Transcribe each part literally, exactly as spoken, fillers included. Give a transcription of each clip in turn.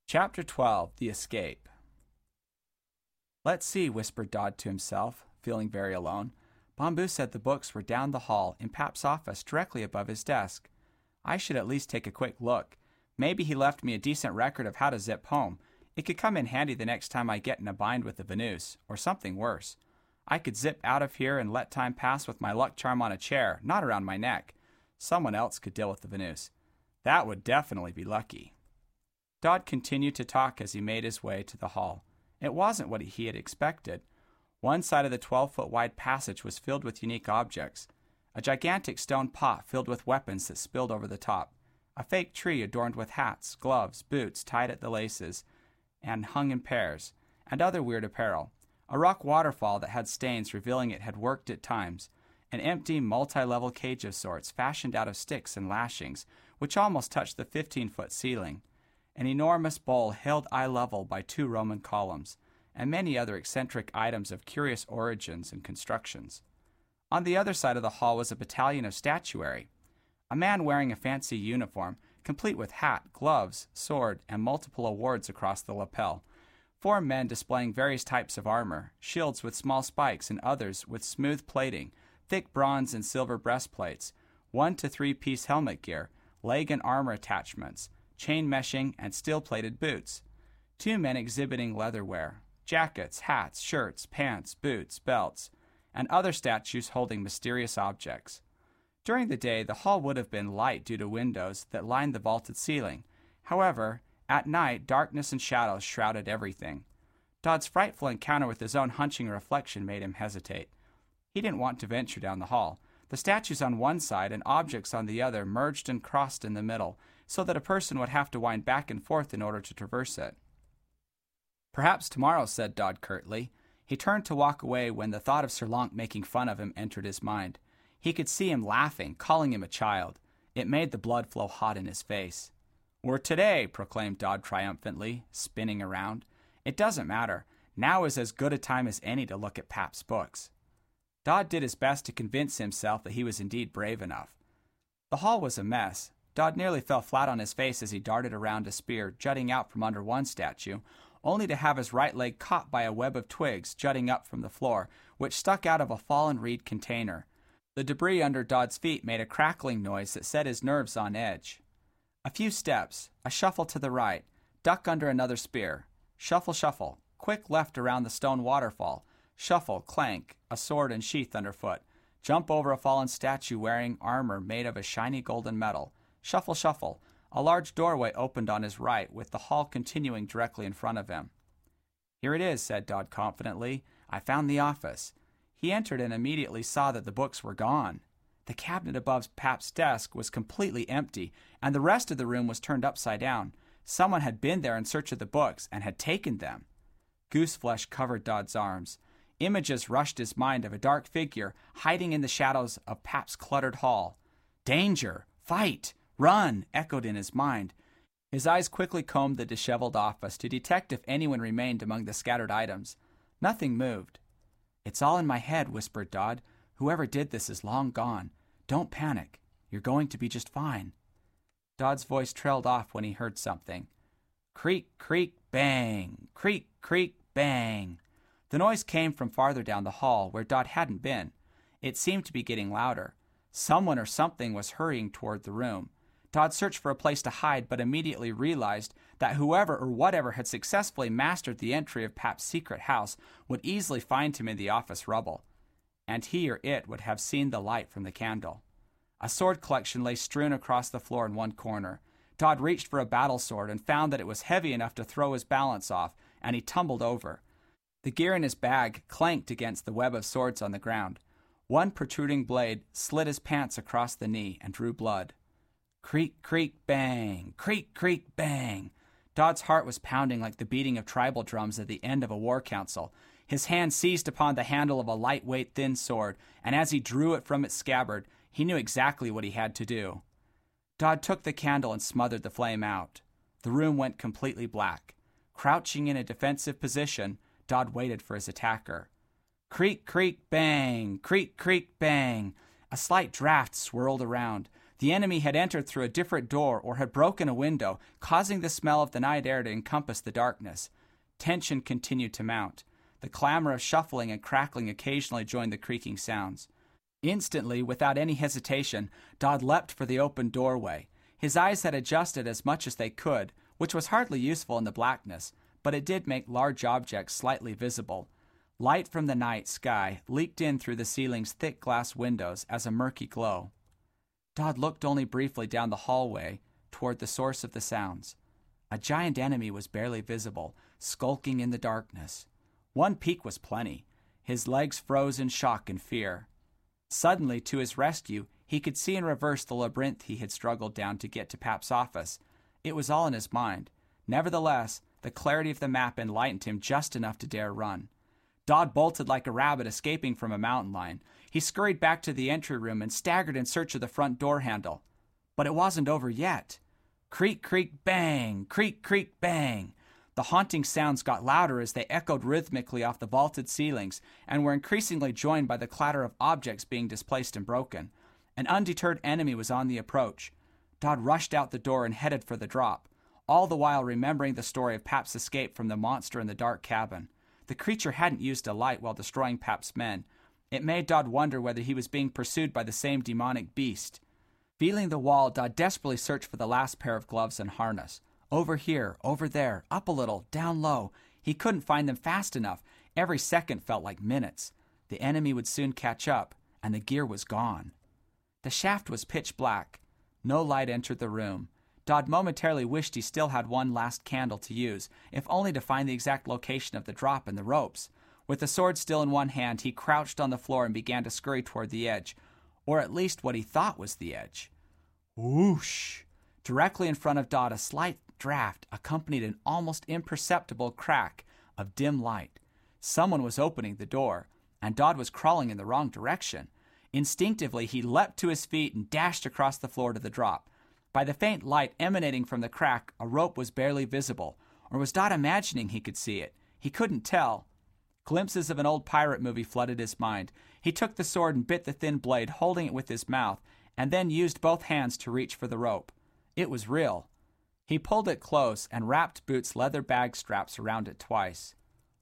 Chapter twelve. The Escape. "Let's see," whispered Dodd to himself, feeling very alone. Bamboo said the books were down the hall in Pap's office directly above his desk. I should at least take a quick look. Maybe he left me a decent record of how to zip home. It could come in handy the next time I get in a bind with the Venus, or something worse. I could zip out of here and let time pass with my luck charm on a chair, not around my neck. Someone else could deal with the Venus. That would definitely be lucky. Dodd continued to talk as he made his way to the hall. It wasn't what he had expected. One side of the twelve-foot wide passage was filled with unique objects. A gigantic stone pot filled with weapons that spilled over the top. A fake tree adorned with hats, gloves, boots tied at the laces and hung in pairs, and other weird apparel. A rock waterfall that had stains revealing it had worked at times. An empty, multi-level cage of sorts fashioned out of sticks and lashings, which almost touched the fifteen-foot ceiling. An enormous bowl held eye level by two Roman columns, and many other eccentric items of curious origins and constructions. On the other side of the hall was a battalion of statuary. A man wearing a fancy uniform, complete with hat, gloves, sword, and multiple awards across the lapel. Four men displaying various types of armor, shields with small spikes and others with smooth plating, thick bronze and silver breastplates, one to three-piece helmet gear, leg and armor attachments, chain meshing, and steel-plated boots. Two men exhibiting leatherware, jackets, hats, shirts, pants, boots, belts, and other statues holding mysterious objects. During the day, the hall would have been light due to windows that lined the vaulted ceiling. However, at night, darkness and shadows shrouded everything. Dodd's frightful encounter with his own hunching reflection made him hesitate. He didn't want to venture down the hall. The statues on one side and objects on the other merged and crossed in the middle, so that a person would have to wind back and forth in order to traverse it. "Perhaps tomorrow," said Dodd curtly. He turned to walk away when the thought of Sir Lonk making fun of him entered his mind. He could see him laughing, calling him a child. It made the blood flow hot in his face. "Or today," proclaimed Dodd triumphantly, spinning around. "It doesn't matter. Now is as good a time as any to look at Pap's books." Dodd did his best to convince himself that he was indeed brave enough. The hall was a mess. Dodd nearly fell flat on his face as he darted around a spear jutting out from under one statue, only to have his right leg caught by a web of twigs jutting up from the floor, which stuck out of a fallen reed container. The debris under Dodd's feet made a crackling noise that set his nerves on edge. A few steps, a shuffle to the right, duck under another spear, shuffle, shuffle, quick left around the stone waterfall, shuffle, clank, a sword and sheath underfoot, jump over a fallen statue wearing armor made of a shiny golden metal, shuffle, shuffle. A large doorway opened on his right, with the hall continuing directly in front of him. "Here it is," said Dodd confidently. "I found the office." He entered and immediately saw that the books were gone. The cabinet above Pap's desk was completely empty, and the rest of the room was turned upside down. Someone had been there in search of the books and had taken them. Gooseflesh covered Dodd's arms. Images rushed his mind of a dark figure hiding in the shadows of Pap's cluttered hall. "Danger! Fight! Run!" echoed in his mind. His eyes quickly combed the disheveled office to detect if anyone remained among the scattered items. Nothing moved. "It's all in my head," whispered Dodd. "Whoever did this is long gone. Don't panic. You're going to be just fine." Dodd's voice trailed off when he heard something. Creak, creak, bang! Creak, creak, bang! The noise came from farther down the hall, where Dodd hadn't been. It seemed to be getting louder. Someone or something was hurrying toward the room. Dodd searched for a place to hide, but immediately realized that whoever or whatever had successfully mastered the entry of Pap's secret house would easily find him in the office rubble, and he or it would have seen the light from the candle. A sword collection lay strewn across the floor in one corner. Dodd reached for a battle sword and found that it was heavy enough to throw his balance off, and he tumbled over. The gear in his bag clanked against the web of swords on the ground. One protruding blade slit his pants across the knee and drew blood. Creak, creak, bang! Creak, creak, bang! Dodd's heart was pounding like the beating of tribal drums at the end of a war council. His hand seized upon the handle of a lightweight, thin sword, and as he drew it from its scabbard, he knew exactly what he had to do. Dodd took the candle and smothered the flame out. The room went completely black. Crouching in a defensive position, Dodd waited for his attacker. Creak, creak, bang! Creak, creak, bang! A slight draft swirled around. The The enemy had entered through a different door or had broken a window, causing the smell of the night air to encompass the darkness. Tension continued to mount. The clamor of shuffling and crackling occasionally joined the creaking sounds. Instantly, without any hesitation, Dodd leapt for the open doorway. His eyes had adjusted as much as they could, which was hardly useful in the blackness, but it did make large objects slightly visible. Light from the night sky leaked in through the ceiling's thick glass windows as a murky glow. Dodd looked only briefly down the hallway toward the source of the sounds. A giant enemy was barely visible, skulking in the darkness. One peak was plenty. His legs froze in shock and fear. Suddenly, to his rescue, he could see in reverse the labyrinth he had struggled down to get to Pap's office. It was all in his mind. Nevertheless, the clarity of the map enlightened him just enough to dare run. Dodd bolted like a rabbit escaping from a mountain lion. He scurried back to the entry room and staggered in search of the front door handle. But it wasn't over yet. Creak, creak, bang! Creak, creak, bang! The haunting sounds got louder as they echoed rhythmically off the vaulted ceilings and were increasingly joined by the clatter of objects being displaced and broken. An undeterred enemy was on the approach. Dodd rushed out the door and headed for the drop, all the while remembering the story of Pap's escape from the monster in the dark cabin. The creature hadn't used a light while destroying Pap's men. It made Dodd wonder whether he was being pursued by the same demonic beast. Feeling the wall, Dodd desperately searched for the last pair of gloves and harness. Over here, over there, up a little, down low. He couldn't find them fast enough. Every second felt like minutes. The enemy would soon catch up, and the gear was gone. The shaft was pitch black. No light entered the room. Dodd momentarily wished he still had one last candle to use, if only to find the exact location of the drop and the ropes. With the sword still in one hand, he crouched on the floor and began to scurry toward the edge, or at least what he thought was the edge. Whoosh! Directly in front of Dodd, a slight draft accompanied an almost imperceptible crack of dim light. Someone was opening the door, and Dodd was crawling in the wrong direction. Instinctively, he leapt to his feet and dashed across the floor to the drop. By the faint light emanating from the crack, a rope was barely visible. Or was Dodd imagining he could see it? He couldn't tell. Glimpses of an old pirate movie flooded his mind. He took the sword and bit the thin blade, holding it with his mouth, and then used both hands to reach for the rope. It was real. He pulled it close and wrapped Boots' leather bag straps around it twice.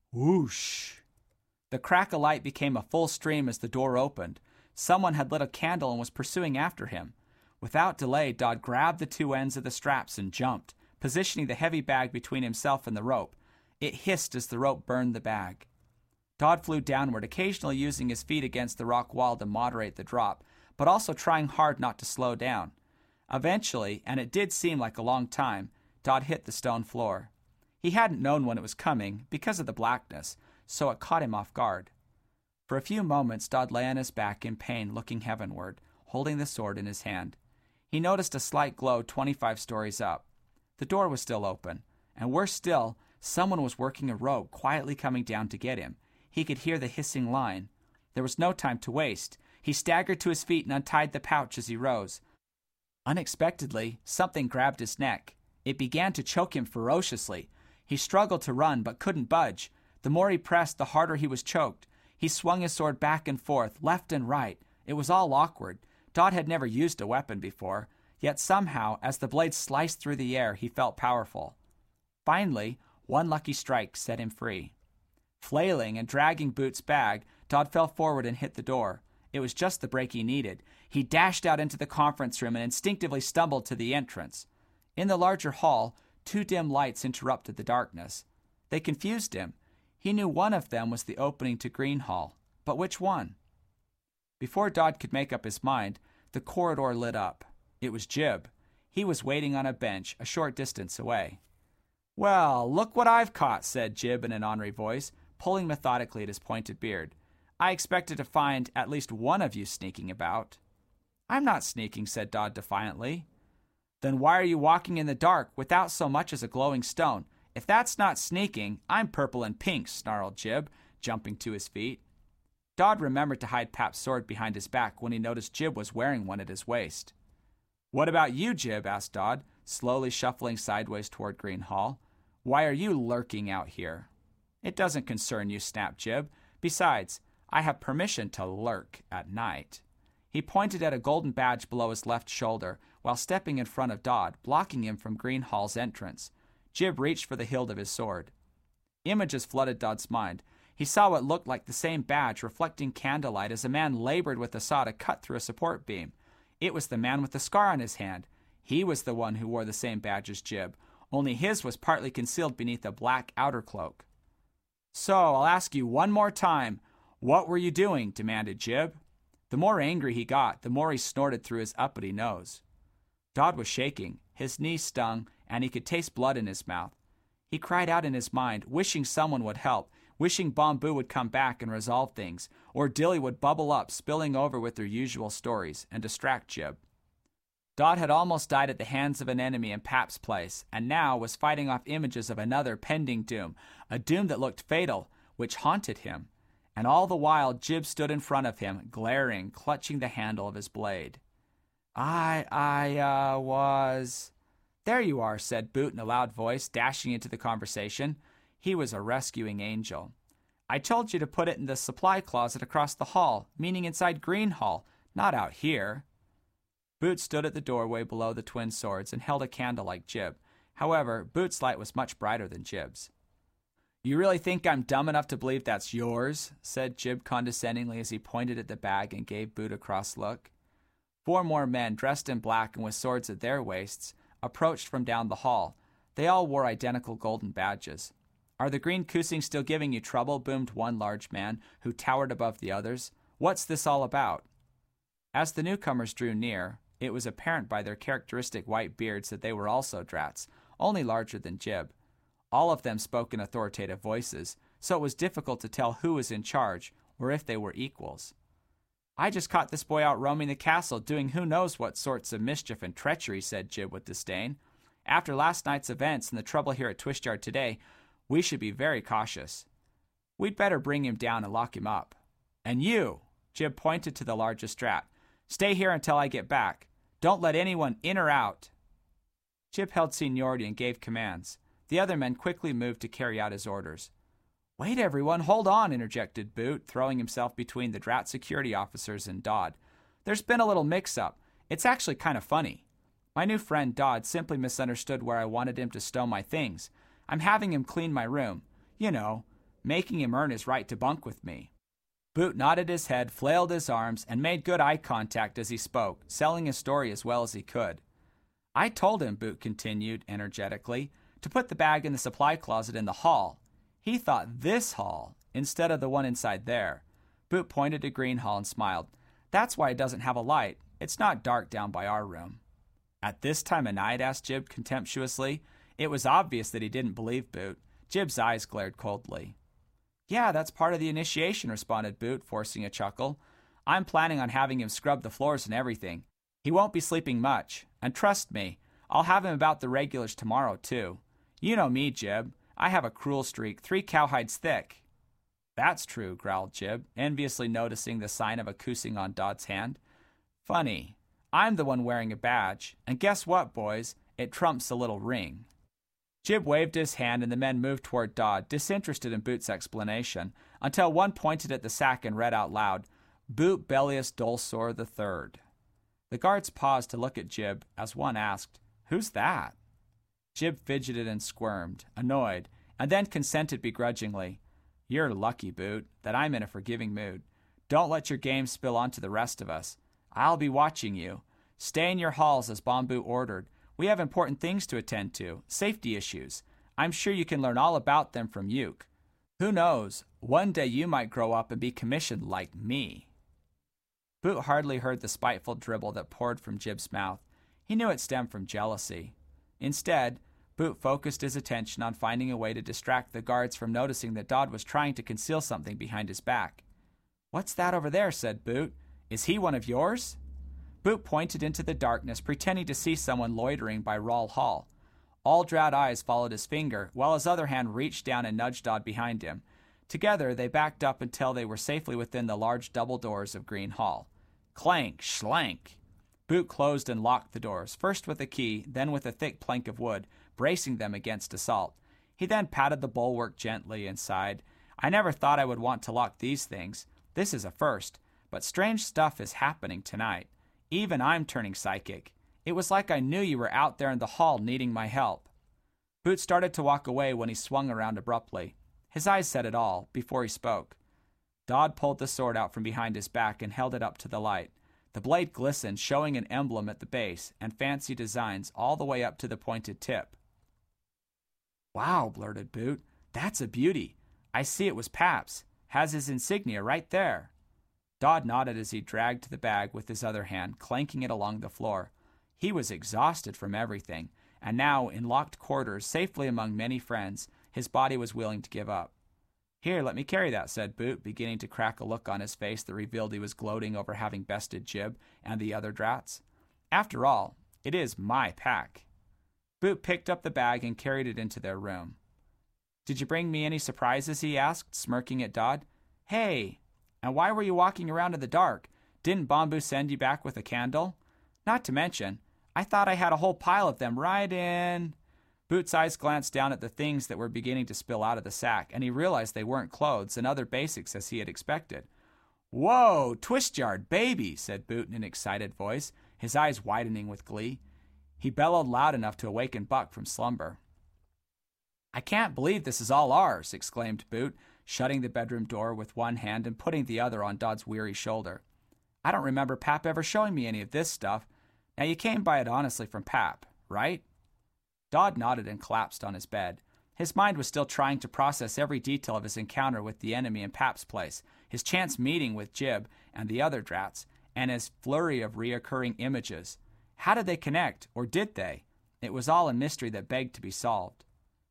Whoosh! The crack of light became a full stream as the door opened. Someone had lit a candle and was pursuing after him. Without delay, Dodd grabbed the two ends of the straps and jumped, positioning the heavy bag between himself and the rope. It hissed as the rope burned the bag. Dodd flew downward, occasionally using his feet against the rock wall to moderate the drop, but also trying hard not to slow down. Eventually, and it did seem like a long time, Dodd hit the stone floor. He hadn't known when it was coming, because of the blackness, so it caught him off guard. For a few moments, Dodd lay on his back in pain, looking heavenward, holding the sword in his hand. He noticed a slight glow twenty-five stories up. The door was still open, and worse still, someone was working a rope, quietly coming down to get him. He could hear the hissing line. There was no time to waste. He staggered to his feet and untied the pouch as he rose. Unexpectedly, something grabbed his neck. It began to choke him ferociously. He struggled to run, but couldn't budge. The more he pressed, the harder he was choked. He swung his sword back and forth, left and right. It was all awkward. Dodd had never used a weapon before, yet somehow, as the blade sliced through the air, he felt powerful. Finally, one lucky strike set him free. Flailing and dragging Boots' bag, Dodd fell forward and hit the door. It was just the break he needed. He dashed out into the conference room and instinctively stumbled to the entrance. In the larger hall, two dim lights interrupted the darkness. They confused him. He knew one of them was the opening to Green Hall, but which one? Before Dodd could make up his mind, the corridor lit up. It was Jib. He was waiting on a bench a short distance away. "Well, look what I've caught," said Jib in an ornery voice, pulling methodically at his pointed beard. "I expected to find at least one of you sneaking about." "I'm not sneaking," said Dodd defiantly. "Then why are you walking in the dark without so much as a glowing stone? If that's not sneaking, I'm purple and pink," snarled Jib, jumping to his feet. Dodd remembered to hide Pap's sword behind his back when he noticed Jib was wearing one at his waist. "What about you, Jib?" asked Dodd, slowly shuffling sideways toward Green Hall. "Why are you lurking out here?" "It doesn't concern you," snapped Jib. "Besides, I have permission to lurk at night." He pointed at a golden badge below his left shoulder while stepping in front of Dodd, blocking him from Greenhall's entrance. Jib reached for the hilt of his sword. Images flooded Dodd's mind. He saw what looked like the same badge reflecting candlelight as a man labored with a saw to cut through a support beam. It was the man with the scar on his hand. He was the one who wore the same badge as Jib, only his was partly concealed beneath a black outer cloak. "So, I'll ask you one more time, what were you doing?" demanded Jib. The more angry he got, the more he snorted through his uppity nose. Dodd was shaking, his knees stung, and he could taste blood in his mouth. He cried out in his mind, wishing someone would help, wishing Bamboo would come back and resolve things, or Dilly would bubble up, spilling over with their usual stories, and distract Jib. Dodd had almost died at the hands of an enemy in Pap's place, and now was fighting off images of another pending doom, a doom that looked fatal, which haunted him. And all the while Jib stood in front of him, glaring, clutching the handle of his blade. I, I, uh, was... "There you are," said Boot in a loud voice, dashing into the conversation. He was a rescuing angel. "I told you to put it in the supply closet across the hall, meaning inside Greenhall, not out here." Boot stood at the doorway below the twin swords and held a candle like Jib. However, Boot's light was much brighter than Jib's. "You really think I'm dumb enough to believe that's yours?" said Jib condescendingly as he pointed at the bag and gave Boot a cross look. Four more men, dressed in black and with swords at their waists, approached from down the hall. They all wore identical golden badges. "Are the Green Kusing still giving you trouble?" boomed one large man, who towered above the others. "What's this all about?" As the newcomers drew near, it was apparent by their characteristic white beards that they were also Drats, only larger than Jib. All of them spoke in authoritative voices, so it was difficult to tell who was in charge, or if they were equals. "I just caught this boy out roaming the castle, doing who knows what sorts of mischief and treachery," said Jib with disdain. "After last night's events and the trouble here at Twistyard today, we should be very cautious. We'd better bring him down and lock him up. And you," Jib pointed to the largest Drat, "stay here until I get back. Don't let anyone in or out." Jib held seniority and gave commands. The other men quickly moved to carry out his orders. "Wait, everyone, hold on," interjected Boot, throwing himself between the Drat security officers and Dodd. "There's been a little mix-up. It's actually kind of funny. My new friend Dodd simply misunderstood where I wanted him to stow my things. I'm having him clean my room. You know, making him earn his right to bunk with me." Boot nodded his head, flailed his arms, and made good eye contact as he spoke, selling his story as well as he could. "I told him," Boot continued energetically, "to put the bag in the supply closet in the hall. He thought this hall, instead of the one inside there." Boot pointed to Greenhall and smiled. "That's why it doesn't have a light. It's not dark down by our room." "At this time of night?" asked Jib contemptuously. It was obvious that he didn't believe Boot. Jib's eyes glared coldly. "Yeah, that's part of the initiation," responded Boot, forcing a chuckle. "I'm planning on having him scrub the floors and everything. He won't be sleeping much. And trust me, I'll have him about the regulars tomorrow, too. You know me, Jib. I have a cruel streak, three cowhides thick." "That's true," growled Jib, enviously noticing the sign of a Kusing on Dodd's hand. "Funny. I'm the one wearing a badge. And guess what, boys? It trumps a little ring." Jib waved his hand and the men moved toward Dodd, disinterested in Boot's explanation, until one pointed at the sack and read out loud, "Boot Bellius Dolsor the Third." The guards paused to look at Jib as one asked, "Who's that?" Jib fidgeted and squirmed, annoyed, and then consented begrudgingly. "You're lucky, Boot, that I'm in a forgiving mood. Don't let your game spill onto the rest of us. I'll be watching you. Stay in your halls as Bamboo ordered. We have important things to attend to, safety issues. I'm sure you can learn all about them from Uke. Who knows, one day you might grow up and be commissioned like me." Boot hardly heard the spiteful dribble that poured from Jib's mouth. He knew it stemmed from jealousy. Instead, Boot focused his attention on finding a way to distract the guards from noticing that Dodd was trying to conceal something behind his back. "What's that over there?" said Boot. "Is he one of yours?" Boot pointed into the darkness, pretending to see someone loitering by Rall Hall. All Drat eyes followed his finger, while his other hand reached down and nudged Dodd behind him. Together, they backed up until they were safely within the large double doors of Green Hall. Clank, schlank. Boot closed and locked the doors, first with a key, then with a thick plank of wood, bracing them against assault. He then patted the bulwark gently and sighed. "I never thought I would want to lock these things. This is a first. but strange stuff is happening tonight. Even I'm turning psychic. It was like I knew you were out there in the hall needing my help." Boot started to walk away when he swung around abruptly. His eyes said it all before he spoke. Dodd pulled the sword out from behind his back and held it up to the light. The blade glistened, showing an emblem at the base and fancy designs all the way up to the pointed tip. "Wow," blurted Boot. "That's a beauty. I see it was Pap's. Has his insignia right there." Dodd nodded as he dragged the bag with his other hand, clanking it along the floor. He was exhausted from everything, and now, in locked quarters, safely among many friends, his body was willing to give up. "Here, let me carry that," said Boot, beginning to crack a look on his face that revealed he was gloating over having bested Jib and the other drats. "After all, it is my pack." Boot picked up the bag and carried it into their room. "Did you bring me any surprises?" he asked, smirking at Dodd. "Hey, and why were you walking around in the dark? Didn't Bamboo send you back with a candle? Not to mention, I thought I had a whole pile of them right in..." Boot's eyes glanced down at the things that were beginning to spill out of the sack, and he realized they weren't clothes and other basics as he had expected. "Whoa, twist-yard baby," said Boot in an excited voice, his eyes widening with glee. He bellowed loud enough to awaken Buck from slumber. "I can't believe this is all ours," exclaimed Boot, shutting the bedroom door with one hand and putting the other on Dodd's weary shoulder. "I don't remember Pap ever showing me any of this stuff. Now you came by it honestly from Pap, right?" Dodd nodded and collapsed on his bed. His mind was still trying to process every detail of his encounter with the enemy in Pap's place, his chance meeting with Jib and the other drats, and his flurry of reoccurring images. How did they connect, or did they? It was all a mystery that begged to be solved.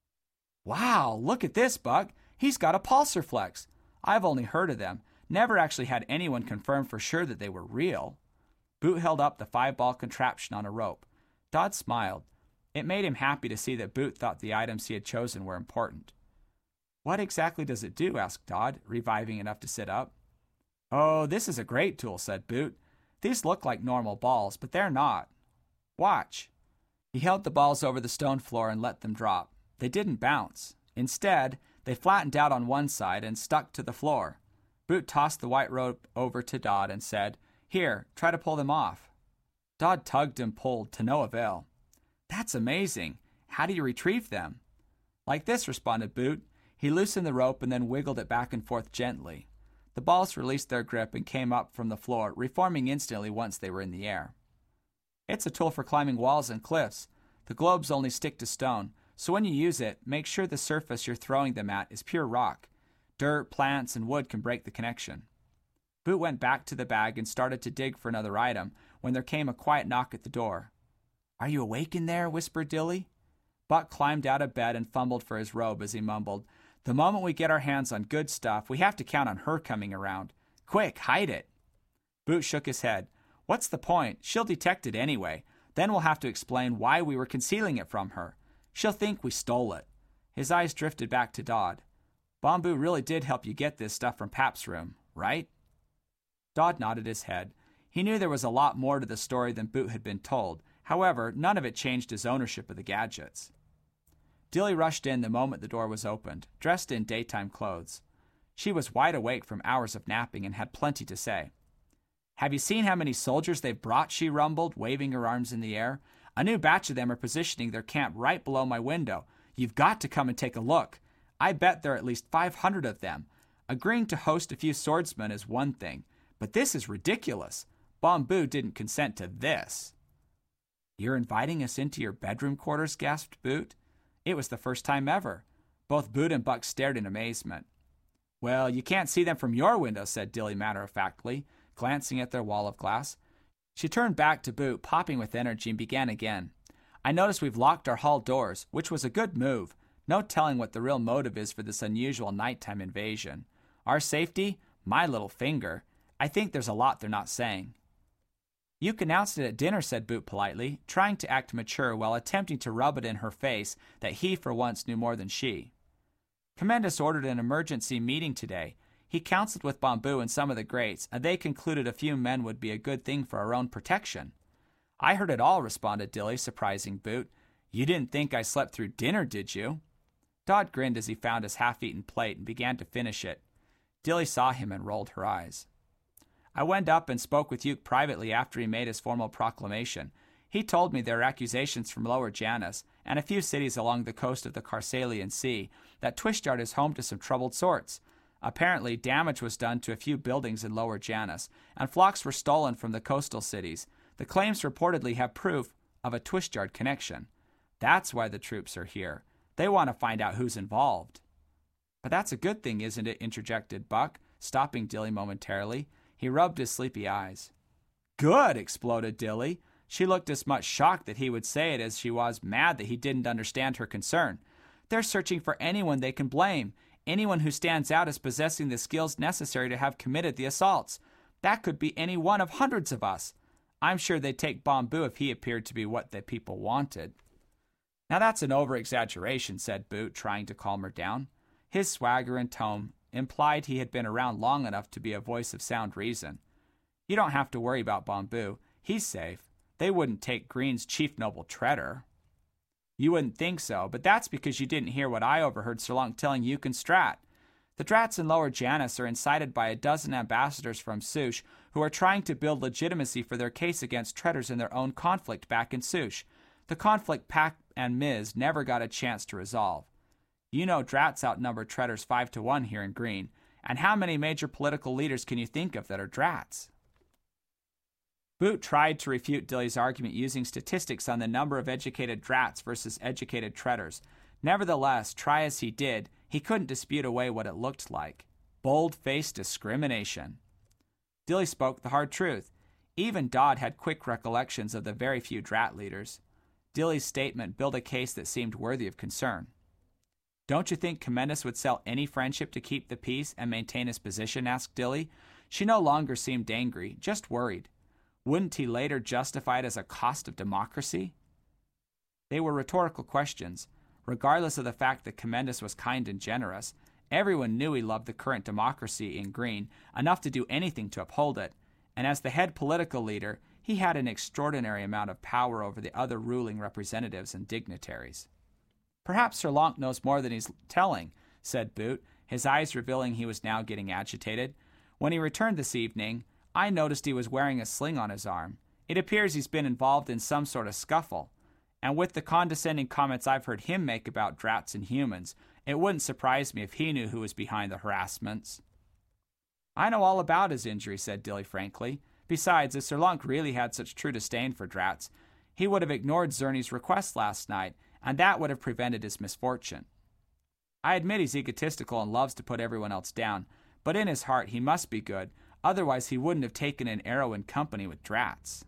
"Wow, look at this, Buck. He's got a pulsar-flex. I've only heard of them. Never actually had anyone confirm for sure that they were real." Boot held up the five-ball contraption on a rope. Dodd smiled. It made him happy to see that Boot thought the items he had chosen were important. "What exactly does it do?" asked Dodd, reviving enough to sit up. "Oh, this is a great tool," said Boot. "These look like normal balls, but they're not. Watch." He held the balls over the stone floor and let them drop. They didn't bounce. Instead, they flattened out on one side and stuck to the floor. Boot tossed the white rope over to Dodd and said, "Here, try to pull them off." Dodd tugged and pulled, to no avail. "That's amazing. How do you retrieve them?" "Like this," responded Boot. He loosened the rope and then wiggled it back and forth gently. The balls released their grip and came up from the floor, reforming instantly once they were in the air. "It's a tool for climbing walls and cliffs. The globes only stick to stone, so when you use it, make sure the surface you're throwing them at is pure rock. Dirt, plants, and wood can break the connection." Boot went back to the bag and started to dig for another item when there came a quiet knock at the door. "Are you awake in there?" whispered Dilly. Buck climbed out of bed and fumbled for his robe as he mumbled, "The moment we get our hands on good stuff, we have to count on her coming around. Quick, hide it." Boot shook his head. "What's the point? She'll detect it anyway. Then we'll have to explain why we were concealing it from her. She'll think we stole it." His eyes drifted back to Dodd. "Bamboo really did help you get this stuff from Pap's room, right?" Dodd nodded his head. He knew there was a lot more to the story than Boot had been told. However, none of it changed his ownership of the gadgets. Dilly rushed in the moment the door was opened, dressed in daytime clothes. She was wide awake from hours of napping and had plenty to say. "Have you seen how many soldiers they've brought?" she rumbled, waving her arms in the air. "A new batch of them are positioning their camp right below my window. You've got to come and take a look. I bet there are at least five hundred of them. Agreeing to host a few swordsmen is one thing, but this is ridiculous. Bamboo didn't consent to this." "You're inviting us into your bedroom quarters?" gasped Boot. It was the first time ever. Both Boot and Buck stared in amazement. "Well, you can't see them from your window," said Dilly matter-of-factly, glancing at their wall of glass. She turned back to Boot, popping with energy, and began again. "I notice we've locked our hall doors, which was a good move. No telling what the real motive is for this unusual nighttime invasion. Our safety? My little finger. I think there's a lot they're not saying." "You announced it at dinner," said Boot politely, trying to act mature while attempting to rub it in her face that he for once knew more than she. "Commandus ordered an emergency meeting today. He counseled with Bamboo and some of the greats, and they concluded a few men would be a good thing for our own protection." "I heard it all," responded Dilly, surprising Boot. "You didn't think I slept through dinner, did you?" Dodd grinned as he found his half-eaten plate and began to finish it. Dilly saw him and rolled her eyes. I went up and spoke with Uke privately after he made his formal proclamation. He told me there are accusations from Lower Janus and a few cities along the coast of the Karsalian Sea that Twistjard is home to some troubled sorts. Apparently, damage was done to a few buildings in Lower Janus, and flocks were stolen from the coastal cities. The claims reportedly have proof of a Twistjard connection. That's why the troops are here. They want to find out who's involved. But that's a good thing, isn't it? Interjected Buck, stopping Dilly momentarily. He rubbed his sleepy eyes. Good, exploded Dilly. She looked as much shocked that he would say it as she was mad that he didn't understand her concern. They're searching for anyone they can blame, anyone who stands out as possessing the skills necessary to have committed the assaults. That could be any one of hundreds of us. I'm sure they'd take Bamboo if he appeared to be what the people wanted. Now that's an over-exaggeration, said Boot, trying to calm her down. His swagger and tone implied he had been around long enough to be a voice of sound reason. You don't have to worry about Bamboo. He's safe. They wouldn't take Green's chief noble Treader. You wouldn't think so, but that's because you didn't hear what I overheard Sir Lonk telling Uke and Strat. The Drats in Lower Janus are incited by a dozen ambassadors from Sush who are trying to build legitimacy for their case against Treaders in their own conflict back in Sush. The conflict Pack and Miz never got a chance to resolve. You know Drats outnumber Treaders five to one here in Green, and how many major political leaders can you think of that are Drats? Boot tried to refute Dilly's argument using statistics on the number of educated Drats versus educated Treaders. Nevertheless, try as he did, he couldn't dispute away what it looked like. Bold-faced discrimination. Dilly spoke the hard truth. Even Dodd had quick recollections of the very few Drat leaders. Dilly's statement built a case that seemed worthy of concern. Don't you think Commendus would sell any friendship to keep the peace and maintain his position? Asked Dilly. She no longer seemed angry, just worried. Wouldn't he later justify it as a cost of democracy? They were rhetorical questions. Regardless of the fact that Commendus was kind and generous, everyone knew he loved the current democracy in Green enough to do anything to uphold it, and as the head political leader, he had an extraordinary amount of power over the other ruling representatives and dignitaries. Perhaps Sir Lonk knows more than he's telling, said Boot, his eyes revealing he was now getting agitated. When he returned this evening, I noticed he was wearing a sling on his arm. It appears he's been involved in some sort of scuffle. And with the condescending comments I've heard him make about Drats and humans, it wouldn't surprise me if he knew who was behind the harassments. I know all about his injury, said Dilly frankly. Besides, if Sir Lonk really had such true disdain for Drats, he would have ignored Zerny's request last night, and that would have prevented his misfortune. I admit he's egotistical and loves to put everyone else down, but in his heart he must be good, otherwise he wouldn't have taken an arrow in company with Drats.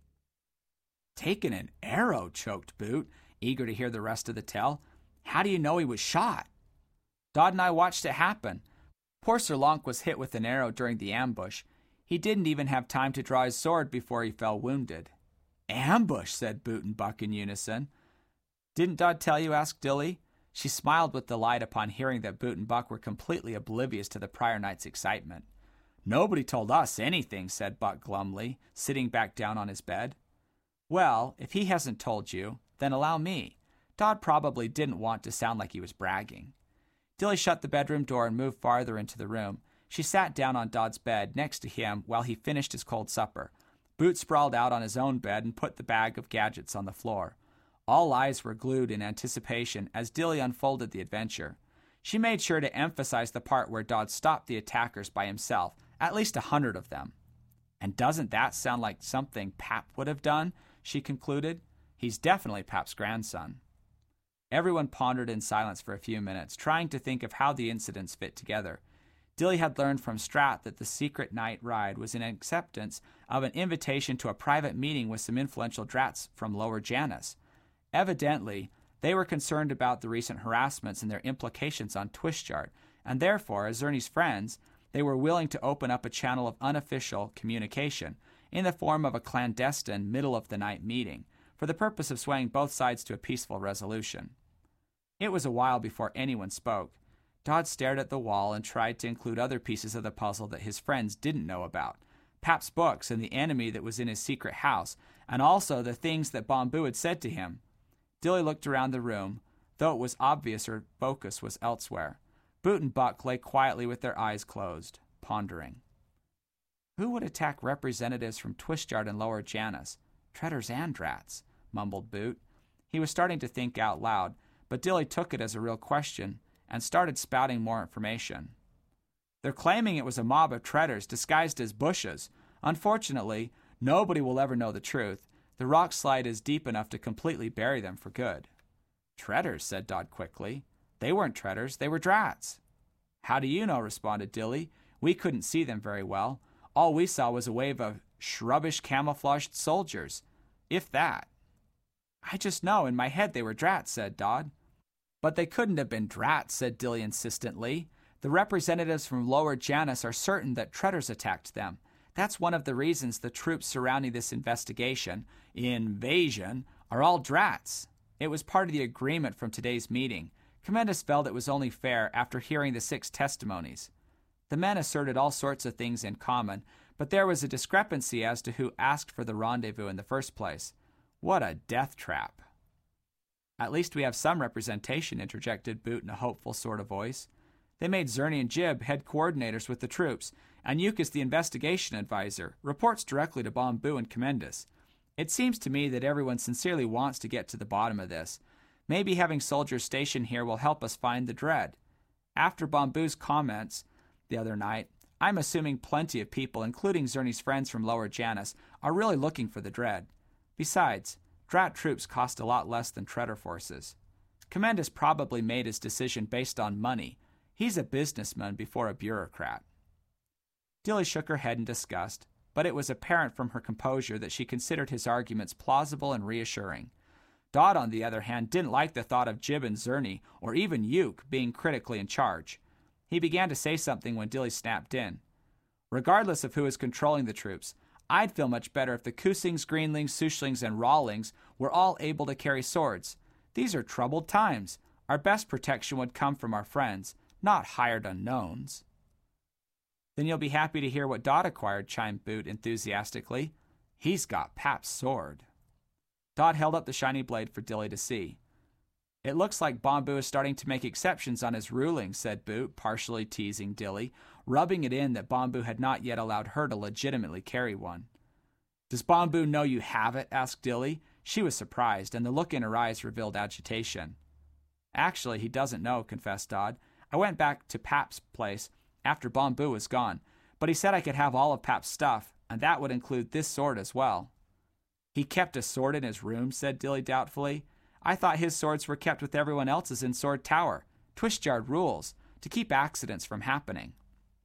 Taken an arrow, choked Boot, eager to hear the rest of the tale. How do you know he was shot? Dodd and I watched it happen. Poor Sir Lonk was hit with an arrow during the ambush. He didn't even have time to draw his sword before he fell wounded. Ambush, said Boot and Buck in unison. Didn't Dodd tell you? Asked Dilly. She smiled with delight upon hearing that Boot and Buck were completely oblivious to the prior night's excitement. Nobody told us anything, said Buck glumly, sitting back down on his bed. Well, if he hasn't told you, then allow me. Dodd probably didn't want to sound like he was bragging. Dilly shut the bedroom door and moved farther into the room. She sat down on Dodd's bed next to him while he finished his cold supper. Boot sprawled out on his own bed and put the bag of gadgets on the floor. All eyes were glued in anticipation as Dilly unfolded the adventure. She made sure to emphasize the part where Dodd stopped the attackers by himself, at least a hundred of them. And doesn't that sound like something Pap would have done? She concluded. He's definitely Pap's grandson. Everyone pondered in silence for a few minutes, trying to think of how the incidents fit together. Dilly had learned from Strat that the secret night ride was an acceptance of an invitation to a private meeting with some influential Drats from Lower Janus. Evidently, they were concerned about the recent harassments and their implications on Twistjard, and therefore, as Zerny's friends, they were willing to open up a channel of unofficial communication in the form of a clandestine middle-of-the-night meeting for the purpose of swaying both sides to a peaceful resolution. It was a while before anyone spoke. Dodd stared at the wall and tried to include other pieces of the puzzle that his friends didn't know about. Pap's books and the enemy that was in his secret house, and also the things that Bamboo had said to him. Dilly looked around the room, though it was obvious her focus was elsewhere. Boot and Buck lay quietly with their eyes closed, pondering. Who would attack representatives from Twistyard and Lower Janus? Treaders and Drats, mumbled Boot. He was starting to think out loud, but Dilly took it as a real question and started spouting more information. They're claiming it was a mob of Treaders disguised as bushes. Unfortunately, nobody will ever know the truth. The rock slide is deep enough to completely bury them for good. Treaders, said Dodd quickly. They weren't Treaders, they were Drats. How do you know, responded Dilly. We couldn't see them very well. All we saw was a wave of shrubbish camouflaged soldiers. If that. I just know, in my head they were Drats, said Dodd. But they couldn't have been Drats, said Dilly insistently. The representatives from Lower Janus are certain that Treaders attacked them. That's one of the reasons the troops surrounding this investigation, invasion, are all Drats. It was part of the agreement from today's meeting. Commendus felt it was only fair after hearing the six testimonies. The men asserted all sorts of things in common, but there was a discrepancy as to who asked for the rendezvous in the first place. What a death trap. At least we have some representation, interjected Boot in a hopeful sort of voice. They made Zerny and Jib head coordinators with the troops, and Eucus the investigation advisor, reports directly to Bombu and Commendus. It seems to me that everyone sincerely wants to get to the bottom of this. Maybe having soldiers stationed here will help us find the Dread. After Bombu's comments the other night, I'm assuming plenty of people, including Zerny's friends from Lower Janus, are really looking for the Dread. Besides, Drat troops cost a lot less than Treader forces. Commendus probably made his decision based on money. He's a businessman before a bureaucrat. Dilly shook her head in disgust, but it was apparent from her composure that she considered his arguments plausible and reassuring. Dodd, on the other hand, didn't like the thought of Jib and Zerny, or even Uke, being critically in charge. He began to say something when Dilly snapped in. Regardless of who is controlling the troops, I'd feel much better if the Kusings, Greenlings, Sushlings, and Rawlings were all able to carry swords. These are troubled times. Our best protection would come from our friends, not hired unknowns. Then you'll be happy to hear what Dodd acquired, chimed Boot enthusiastically. He's got Pap's sword. Dodd held up the shiny blade for Dilly to see. It looks like Bombu is starting to make exceptions on his ruling, said Boot, partially teasing Dilly, rubbing it in that Bombu had not yet allowed her to legitimately carry one. Does Bombu know you have it? Asked Dilly. She was surprised, and the look in her eyes revealed agitation. Actually, he doesn't know, confessed Dodd. I went back to Pap's place after Bombu was gone, but he said I could have all of Pap's stuff, and that would include this sword as well. He kept a sword in his room, said Dilly doubtfully. I thought his swords were kept with everyone else's in Sword Tower. Twistyard rules, to keep accidents from happening.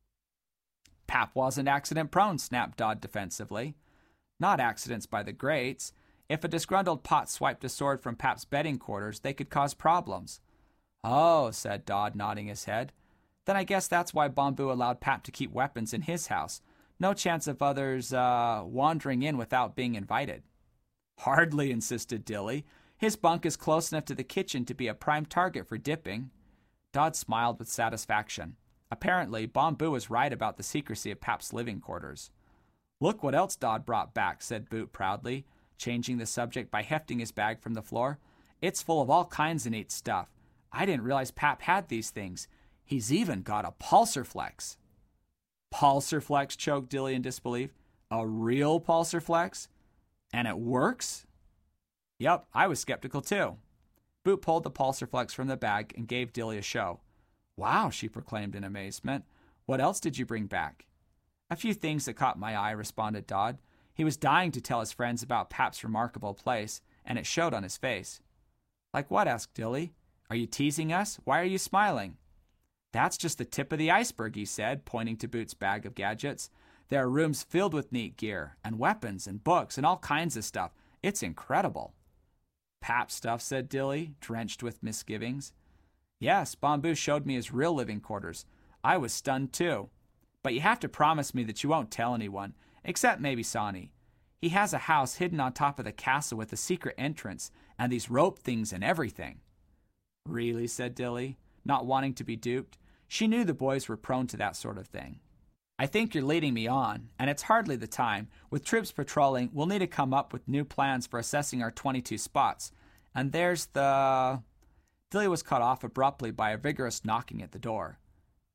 Pap wasn't accident-prone, snapped Dodd defensively. Not accidents by the greats. If a disgruntled pot swiped a sword from Pap's bedding quarters, they could cause problems. Oh, said Dodd, nodding his head. Then I guess that's why Bombu allowed Pap to keep weapons in his house. No chance of others, uh, wandering in without being invited. Hardly, insisted Dilly. His bunk is close enough to the kitchen to be a prime target for dipping. Dodd smiled with satisfaction. Apparently, Bombu was right about the secrecy of Pap's living quarters. Look what else Dodd brought back, said Boot proudly, changing the subject by hefting his bag from the floor. It's full of all kinds of neat stuff. I didn't realize Pap had these things. He's even got a Pulsarflex. Pulsarflex, choked Dilly in disbelief. A real Pulsarflex? And it works? Yup, I was skeptical too. Boot pulled the Pulsarflex from the bag and gave Dilly a show. Wow, she proclaimed in amazement. What else did you bring back? A few things that caught my eye, responded Dodd. He was dying to tell his friends about Pap's remarkable place, and it showed on his face. Like what? Asked Dilly. Are you teasing us? Why are you smiling? That's just the tip of the iceberg, he said, pointing to Boot's bag of gadgets. There are rooms filled with neat gear, and weapons, and books, and all kinds of stuff. It's incredible. Pap stuff, said Dilly, drenched with misgivings. Yes, Bombu showed me his real living quarters. I was stunned too. But you have to promise me that you won't tell anyone, except maybe Sani. He has a house hidden on top of the castle with a secret entrance, and these rope things and everything. Really, said Dilly, not wanting to be duped. She knew the boys were prone to that sort of thing. I think you're leading me on, and it's hardly the time. With troops patrolling, we'll need to come up with new plans for assessing our twenty-two spots. And there's the... Dilly was cut off abruptly by a vigorous knocking at the door.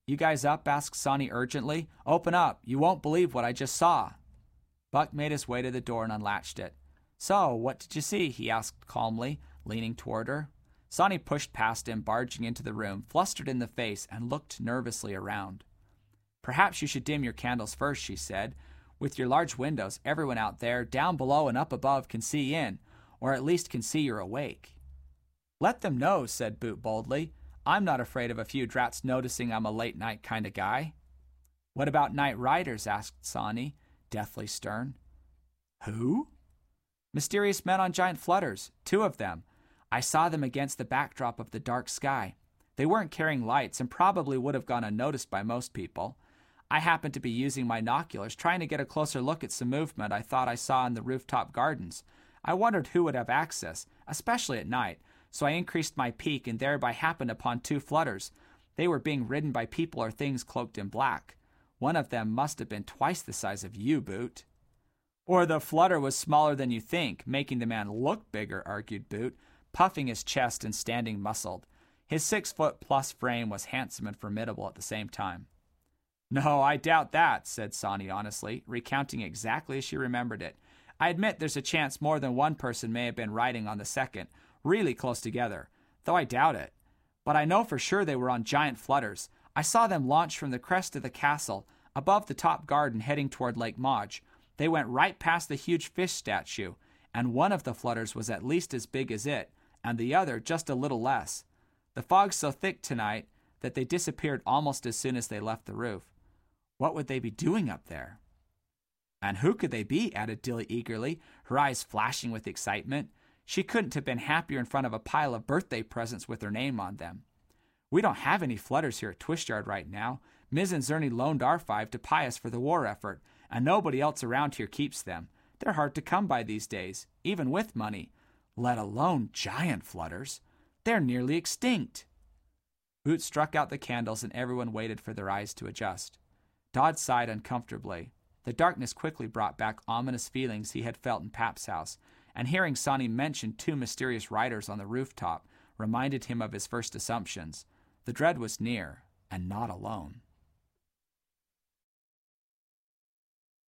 "You guys up?" asked Sonny urgently. "Open up. You won't believe what I just saw." Buck made his way to the door and unlatched it. "So, what did you see?" he asked calmly, leaning toward her. Sonny pushed past him, barging into the room, flustered in the face, and looked nervously around. "Perhaps you should dim your candles first," she said. "With your large windows, everyone out there, down below and up above, can see in, or at least can see you're awake." "Let them know," said Boot boldly. "I'm not afraid of a few drats noticing I'm a late-night kind of guy." "What about night riders?" asked Sonny, deathly stern. "Who?" "Mysterious men on giant flutters. Two of them. I saw them against the backdrop of the dark sky. They weren't carrying lights and probably would have gone unnoticed by most people. I happened to be using my binoculars, trying to get a closer look at some movement I thought I saw in the rooftop gardens. I wondered who would have access, especially at night, so I increased my peak and thereby happened upon two flutters. They were being ridden by people or things cloaked in black. One of them must have been twice the size of you, Boot." "Or the flutter was smaller than you think, making the man look bigger," argued Boot, puffing his chest and standing muscled. His six-foot-plus frame was handsome and formidable at the same time. "No, I doubt that," said Sonny honestly, recounting exactly as she remembered it. "I admit there's a chance more than one person may have been riding on the second, really close together, though I doubt it. But I know for sure they were on giant flutters. I saw them launch from the crest of the castle, above the top garden heading toward Lake Mauge. They went right past the huge fish statue, and one of the flutters was at least as big as it, and the other just a little less. The fog's so thick tonight that they disappeared almost as soon as they left the roof. What would they be doing up there?" "And who could they be?" added Dilly eagerly, her eyes flashing with excitement. She couldn't have been happier in front of a pile of birthday presents with her name on them. "We don't have any flutters here at Twistyard right now. Miz and Zerny loaned our five to Pius for the war effort, and nobody else around here keeps them. They're hard to come by these days, even with money. Let alone giant flutters. They're nearly extinct." Boot struck out the candles and everyone waited for their eyes to adjust. Dodd sighed uncomfortably. The darkness quickly brought back ominous feelings he had felt in Pap's house, and hearing Sonny mention two mysterious riders on the rooftop reminded him of his first assumptions. The dread was near, and not alone.